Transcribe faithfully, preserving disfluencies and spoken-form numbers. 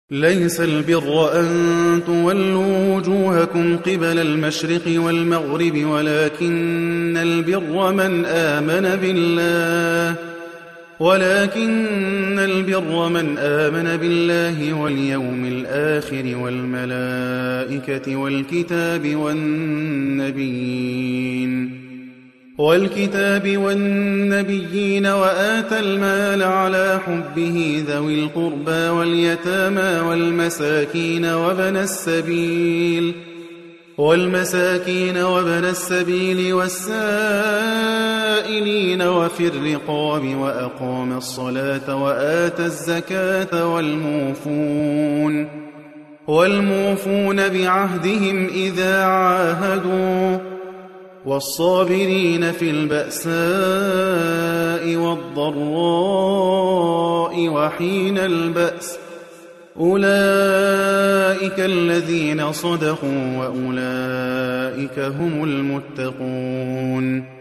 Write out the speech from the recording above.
ليس البر أن تولوا وجوهكم قبل المشرق والمغرب ولكن البر من آمن بالله ولكن البر من آمن بالله واليوم الآخر والملائكة والكتاب والنبيين والكتاب والنبيين وآتى المال على حبه ذوي القربى واليتامى والمساكين وابن السبيل والمساكين وابن السبيل والسائلين وفي الرقاب وأقام الصلاة وآتى الزكاة والموفون والموفون بعهدهم إذا عاهدوا والصابرين في البأساء والضراء وحين البأس أولئك الذين صدقوا وأولئك هم المتقون